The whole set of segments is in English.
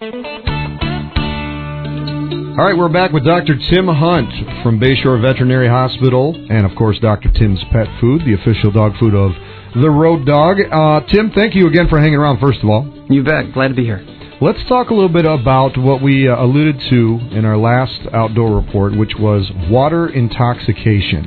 All right, we're back with Dr. Tim Hunt from Bayshore Veterinary Hospital and, of course, Dr. Tim's Pet Food, the official dog food of the Road Dog. Tim, thank you again for hanging around, first of all. You bet. Glad to be here. Let's talk a little bit about what we alluded to in our last outdoor report, which was water intoxication.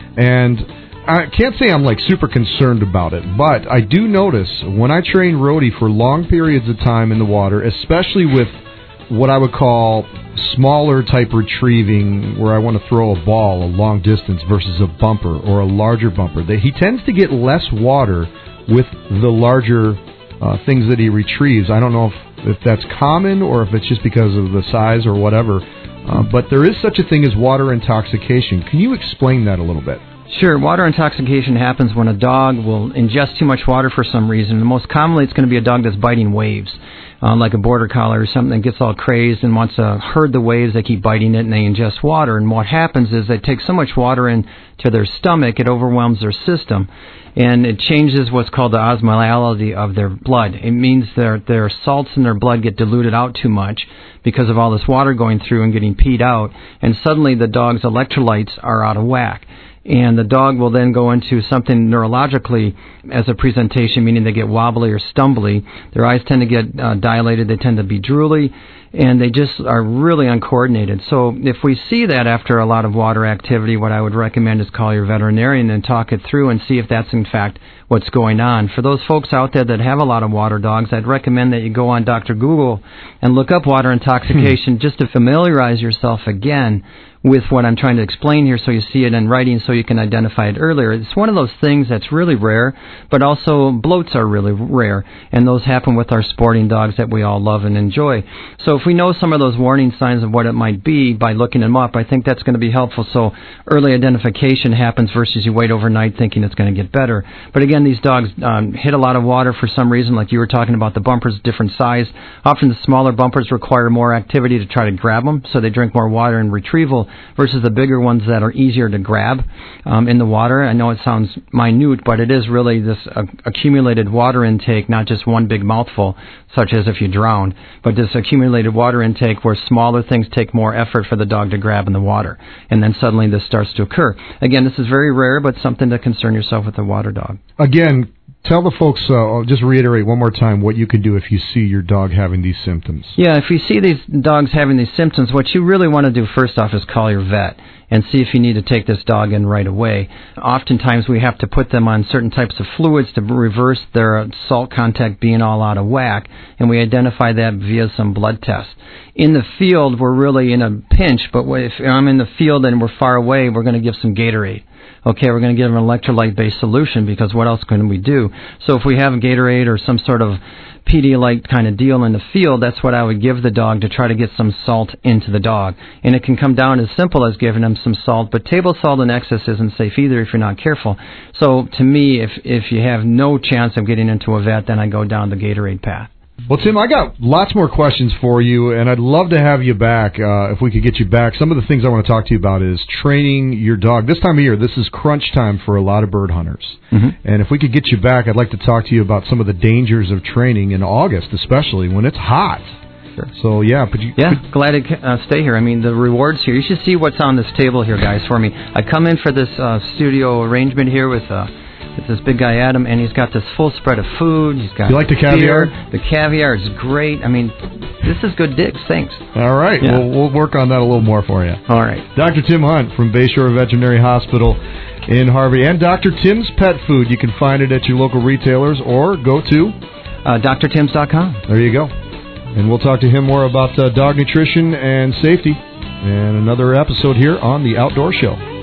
And I can't say I'm super concerned about it, but I do notice when I train Rhodey for long periods of time in the water, especially with what I would call smaller type retrieving, where I want to throw a ball a long distance versus a bumper or a larger bumper, that he tends to get less water with the larger things that he retrieves. I don't know if that's common or if it's just because of the size or whatever, but there is such a thing as water intoxication. Can you explain that a little bit? Sure. Water intoxication happens when a dog will ingest too much water for some reason. And most commonly, it's going to be a dog that's biting waves, like a border collie or something that gets all crazed and wants to herd the waves. They keep biting it and they ingest water. And what happens is they take so much water into their stomach, it overwhelms their system. And it changes what's called the osmolality of their blood. It means their salts in their blood get diluted out too much because of all this water going through and getting peed out. And suddenly the dog's electrolytes are out of whack. And the dog will then go into something neurologically as a presentation, meaning they get wobbly or stumbly. Their eyes tend to get dilated. They tend to be drooly, and they just are really uncoordinated. So if we see that after a lot of water activity, what I would recommend is call your veterinarian and talk it through and see if that's in fact what's going on. For those folks out there that have a lot of water dogs, I'd recommend that you go on Dr. Google and look up water intoxication just to familiarize yourself again with what I'm trying to explain here so you see it in writing so you can identify it earlier. It's one of those things that's really rare, but also bloats are really rare, and those happen with our sporting dogs that we all love and enjoy. So if we know some of those warning signs of what it might be by looking them up, I think that's going to be helpful so early identification happens versus you wait overnight thinking it's going to get better. But again, these dogs hit a lot of water for some reason, like you were talking about the bumpers, different size. Often the smaller bumpers require more activity to try to grab them, so they drink more water in retrieval versus the bigger ones that are easier to grab in the water. I know it sounds minute, but it is really this accumulated water intake, not just one big mouthful, such as if you drowned, but this accumulated water intake where smaller things take more effort for the dog to grab in the water. And then suddenly this starts to occur. Again, this is very rare, but something to concern yourself with a water dog. Again, tell the folks, I'll just reiterate one more time what you can do if you see your dog having these symptoms. Yeah, if you see these dogs having these symptoms, what you really want to do first off is call your vet and see if you need to take this dog in right away. Oftentimes we have to put them on certain types of fluids to reverse their salt content being all out of whack, and we identify that via some blood tests. In the field, we're really in a pinch, but if I'm in the field and we're far away, we're going to give some Gatorade. Okay, we're going to give them an electrolyte-based solution because what else can we do? So if we have a Gatorade or some sort of Pedialyte kind of deal in the field, that's what I would give the dog to try to get some salt into the dog. And it can come down as simple as giving them some salt, but table salt in excess isn't safe either if you're not careful. So to me, if you have no chance of getting into a vet, then I go down the Gatorade path. Well, Tim, I got lots more questions for you, and I'd love to have you back if we could get you back. Some of the things I want to talk to you about is training your dog. This time of year, this is crunch time for a lot of bird hunters. Mm-hmm. And if we could get you back, I'd like to talk to you about some of the dangers of training in August, especially when it's hot. Sure. So, yeah. Glad to stay here. I mean, the rewards here, you should see what's on this table here, guys, for me. I come in for this studio arrangement here with this big guy, Adam, and he's got this full spread of food. He's got you like the caviar? The caviar is great. I mean, this is good digs. Thanks. All right. Yeah. We'll work on that a little more for you. All right. Dr. Tim Hunt from Bayshore Veterinary Hospital in Harvey. And Dr. Tim's Pet Food. You can find it at your local retailers or go to drtims.com. There you go. And we'll talk to him more about dog nutrition and safety in another episode here on The Outdoor Show.